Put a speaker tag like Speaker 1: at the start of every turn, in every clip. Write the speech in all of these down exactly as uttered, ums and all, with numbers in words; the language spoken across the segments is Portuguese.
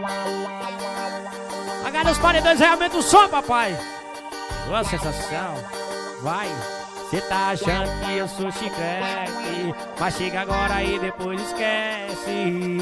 Speaker 1: Agarra os paredões, realmente o som, papai. Boa sensação. Vai. Cê tá achando que eu sou chiclete, mas chega agora e depois esquece.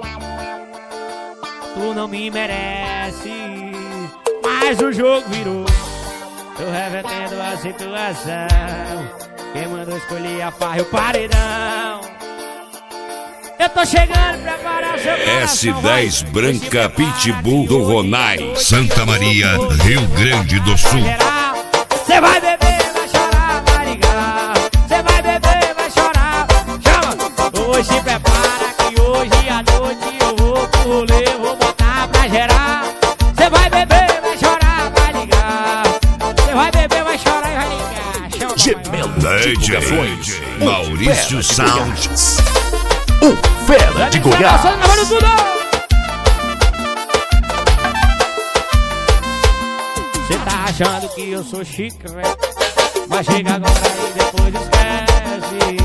Speaker 1: Tu não me merece, mas o jogo virou. Tô revertendo a situação. Quem mandou escolher a farra e o paredão. Eu tô chegando, prepara seu coração.
Speaker 2: S dez Branca Pitbull do Ronai,
Speaker 3: Santa Maria, Rio Grande do Sul.
Speaker 1: Cê vai beber, vai chorar, vai ligar. Cê vai beber, vai chorar. Chama! Hoje se prepara que hoje à noite eu vou pro rolê, vou botar pra gerar. Cê vai beber, vai chorar, vai ligar. Cê vai beber, vai chorar e vai ligar. Chama,
Speaker 3: Gemelo
Speaker 2: D J
Speaker 3: Maurício Sound,
Speaker 2: o Fera de Goiás.
Speaker 1: Cê tá achando que eu sou chiclete, mas chega agora e depois esquece.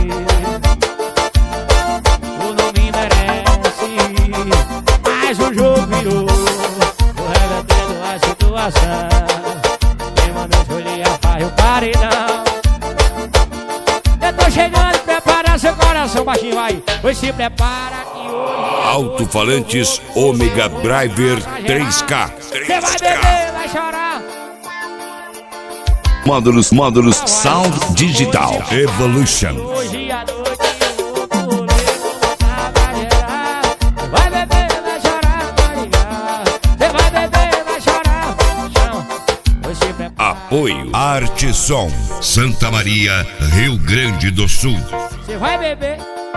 Speaker 1: Tu não me merece, mas o jogo virou. Tô revertendo a situação. Quem mandou escolher a farra e o paredão. Eu tô chegando, prepara seu coração, baixinho vai. Pois se prepara que hoje
Speaker 2: Alto-falantes Omega Driver três K.
Speaker 1: cê vai beber, vai chorar.
Speaker 2: Módulos, módulos Sound Digital Evolution.
Speaker 1: Hoje à noite eu vou pro rolê, vou botar pra gerar. Vai beber, vai chorar, vai ligar. Cê vai beber, vai chorar. Chama, pois se prepara.
Speaker 2: Apoio
Speaker 3: Arte Som, Santa Maria, Rio Grande do Sul.
Speaker 1: Cê vai beber.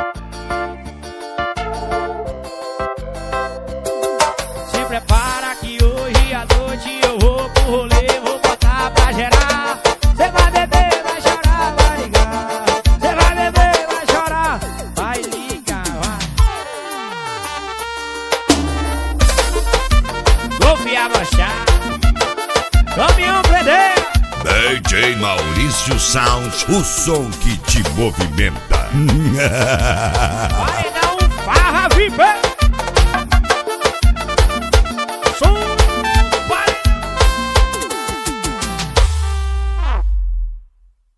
Speaker 1: Se prepara que hoje à noite eu vou pro rolê, vou botar pra gerar. Cê vai beber, vai chorar, vai ligar. Cê vai beber, vai chorar, vai ligar, vai. Confia baixar. Caminhão prender.
Speaker 3: D J Maurício Sound, o som que te movimenta.
Speaker 1: Paredão.